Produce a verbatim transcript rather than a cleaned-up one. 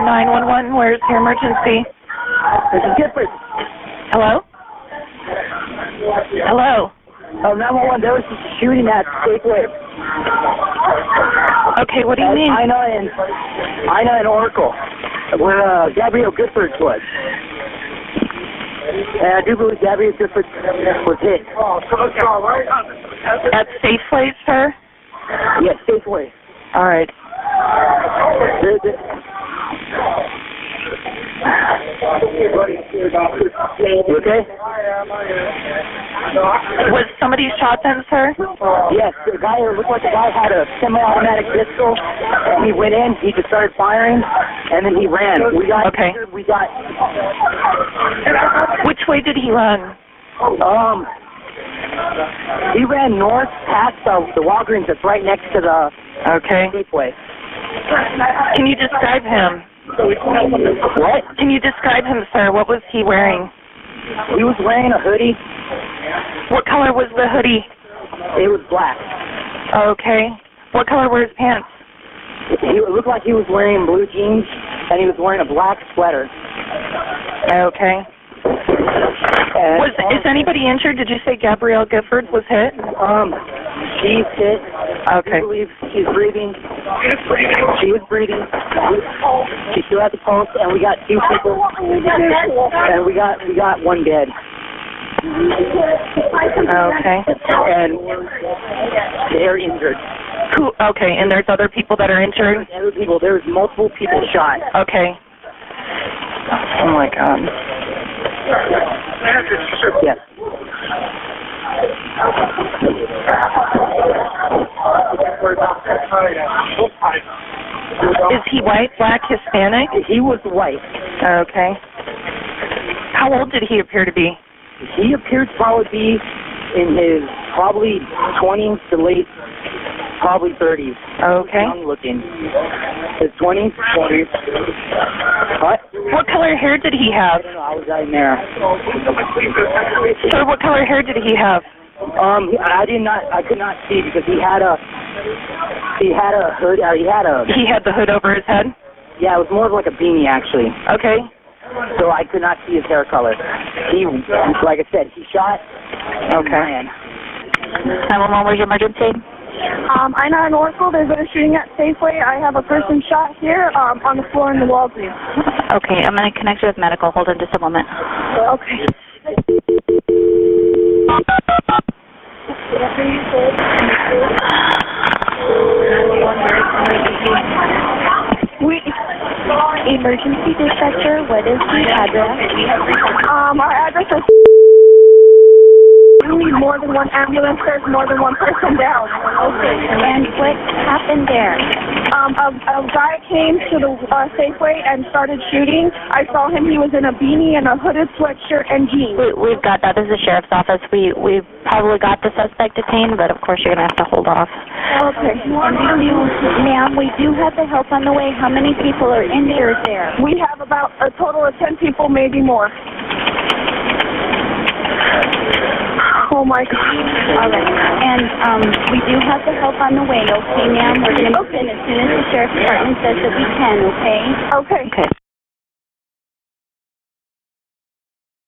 nine one one, where's your emergency? This is Gifford. Hello? Hello? Oh, nine one one, there was a shooting at Safeway. Okay, what do you At mean? Ina and, Ina and Oracle, where uh, Gabrielle Gifford was. And I do believe Gabrielle Gifford was hit. At Safeway, sir? Yes, Safeway. All right. There, there. You okay? Was somebody shot then, sir? Yes, the guy, it looked like the guy had a semi-automatic pistol. He went in, he just started firing, and then he ran. We got, Okay. we got, Which way did he run? um, he ran north past the, the Walgreens that's right next to the Okay. Safeway. Can you describe him? What? Can you describe him, sir? What was he wearing? He was wearing a hoodie. What color was the hoodie? It was black. Okay. What color were his pants? He it looked like he was wearing blue jeans, and he was wearing a black sweater. Okay. And, Was um, is anybody injured? Did you say Gabrielle Gifford was hit? Um, she's hit. Okay. I believe she's breathing. She is breathing. She still has the pulse, and we got two people, and we got we got one dead. Okay. And they're injured. Who? Okay. And there's other people that are injured. Other people, there's multiple people shot. Okay. Oh my God. Yes. Is he white, black, Hispanic? He was white. Okay. How old did he appear to be? He appeared to probably be in his probably twenties to late, probably thirties. Okay. Young looking. His twenties? twenties. What? What color hair did he have? I don't know. I was out in there. Sir, what color hair did he have? Um, he- I did not. I could not see because he had a. He had a hood. Uh, he had a. He had the hood over his head? Yeah, it was more of like a beanie actually. Okay. So I could not see his hair color. He, like I said, he shot. And Okay. ran. nine one one, where's your emergency? Um, Ina and Oracle, there's been a shooting at Safeway. I have a person shot here um, on the floor in the Walgreens. Okay, I'm going to connect you with medical. Hold on just a moment. Okay. We, Emergency dispatcher, what is the address? um, our address is. We need more than one ambulance. There's more than one person down. Okay, and what happened there? Um, a, a guy came to the uh, Safeway and started shooting. I saw him. He was in a beanie and a hooded sweatshirt and jeans. We, we've got that. This is the sheriff's office. We, we've probably got the suspect detained, but of course you're going to have to hold off. Okay. And we do, ma'am, we do have the help on the way. How many people are injured there? We have about a total of ten people, maybe more. Oh my God. All right. And um, we do have the help on the way, okay, ma'am? We're going to move in as soon as the sheriff's department says that we can, okay? Okay. Okay.